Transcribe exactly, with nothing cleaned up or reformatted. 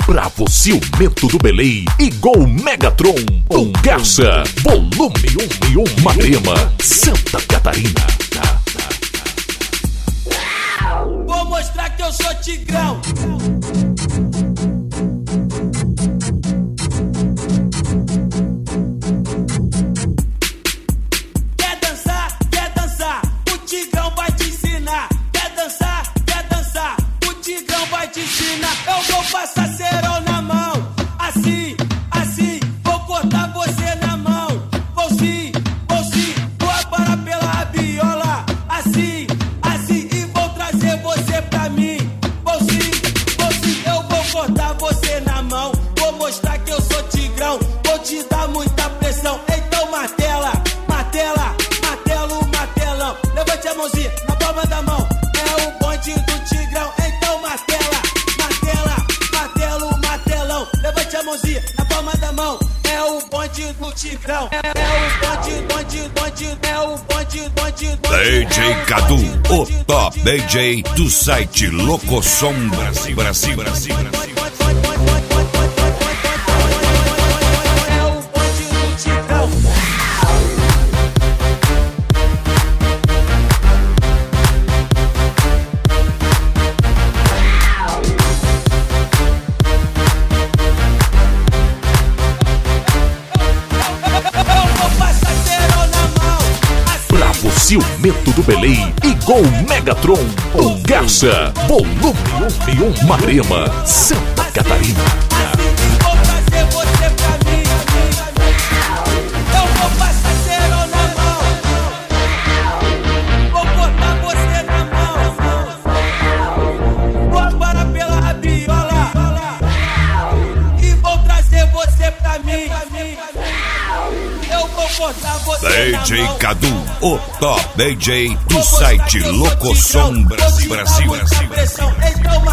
Bravo Ciumento do Belém e Gol Megatron. Com Garça, volume um e um, Marema, Santa Catarina. Vou mostrar que eu sou tigrão. Quer dançar? Quer dançar? O tigrão vai te ensinar. Quer dançar? Quer dançar? O tigrão vai te ensinar. Eu vou passar cerol na mão. Assim, assim, vou cortar você na mão. Vou sim, vou sim, vou aparar pela rabiola. Assim, assim, e vou trazer você pra mim. Vou sim, vou sim, eu vou cortar você na mão. Vou mostrar que eu sou tigrão. Vou te dar muita pressão. Então martela, martela, martelo, martelão. Levante a mãozinha na palma da mão. É o bonde do tigrão. Então martela, martela, martelo, martelão. Levante a mãozinha na palma da mão. É o bonde do tigrão. É, é o bonde, bonde, bonde. É o bonde, bonde, bonde. D J Cadu, o top D J do site Locosom Brasil, Brasil, Brasil, Brasil. É o bonde do tigrão. Eu vou passar cerol na mão. Assim, Bravo Ciumento do Belém e Gol Megatron. Com Garça, volume um e um, Marema, Santa Catarina. assim, vou trazer você pra mim. Eu vou passar cerol na mão. Vou cortar você na mão. Vou aparar pela rabiola. E vou trazer você pra mim. Eu vou cortar você D na J mão. Cadu, o top D J do site Locosom Brasil, Brasil, Brasil, Brasil. Então